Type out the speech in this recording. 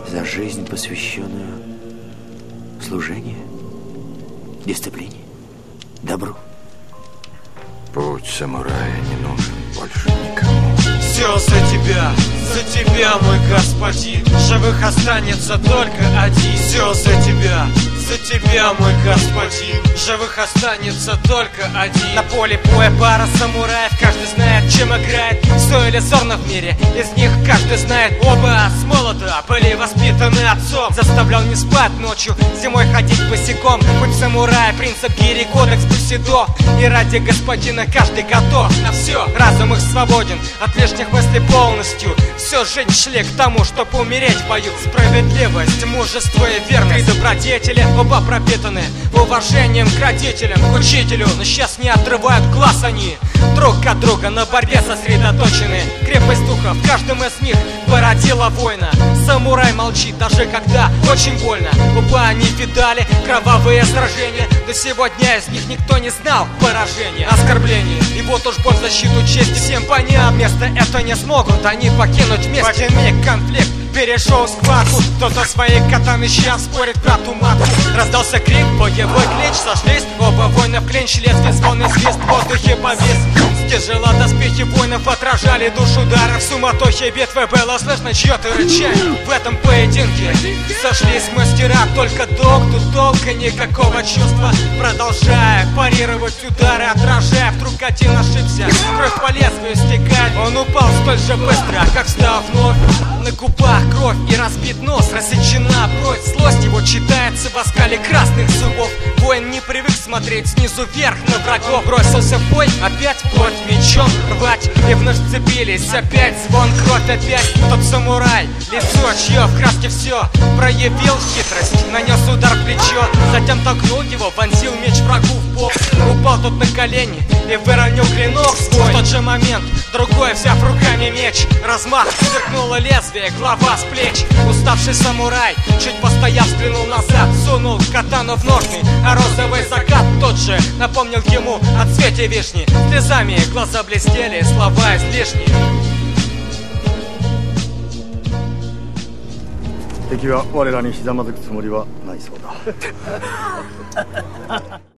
за жизнь, посвященную служению, дисциплине, добру. Путь самурая не нужен больше никому. Все за тебя, мой господин. Живых останется только один. Все за тебя, мой господин. Живых останется только один. На поле боя пара самураев. Каждый знает, чем играет. Все иллюзорно в мире. Из них каждый знает. Оба с молода были воспитаны отцом. Заставлял не спать ночью, зимой ходить босиком. Путь самурая, принцип гири, кодекс бусидо. И ради господина каждый готов на все. Разум их свободен от лишних мыслей полностью. Все жить шли к тому, чтобы умереть в бою. Справедливость, мужество и верность. Три добродетели, оба пропитаны уважением к родителям, к учителю. Но сейчас не отрывают глаз они друг от друга, на борьбе сосредоточены. Крепость духа в каждом из них породила воина. Самурай молчит, даже когда очень больно. Оба они видали кровавые сражения. До сегодня из них никто не знал поражения, оскорбления. И вот уж под защиту чести всем понятно. Место это не смогут они покинуть вместе. В один миг конфликт перешел в схватку. Кто-то свои катаны сейчас спорит брату матку. Раздался крик, боевой клич, сошлись оба воина в клинч. Лезвие, звон и свист в воздухе повис. Тяжело доспехи воинов отражали душ ударов. В суматохе битвы было слышно чье-то рычание. В этом поединке сошлись мастера. Только долг, тут толка никакого чувства. Продолжая парировать удары, отражая, вдруг один ошибся. Кровь по лезвию стекает. Он упал столь же быстро, как встав вновь. На губах кровь и разбит нос, рассечена бровь. Злость его читается в оскале красных зубов. Воин не привык смотреть снизу вверх на врагов. Бросился в бой, опять вплоть мечом рвать. И вновь сцепились, опять звон, кровь, опять тот самурай. Лицо, чье в краске все проявил хитрость. Нанес удар в плечо, затем толкнул его, вонзил меч врагу в бок. Упал тот на колени и выронил клинок свой. В тот же момент другой, взяв руками меч, размах, сверкнуло лезвие, голова с плеч. Уставший самурай, чуть постояв, взглянул назад, сунул катану в ножны. А розовый закат тот же напомнил ему о цвете вишни. Слезами глаза блестели, слова излишни. 敵は我らにひざまずくつもりはないそうだ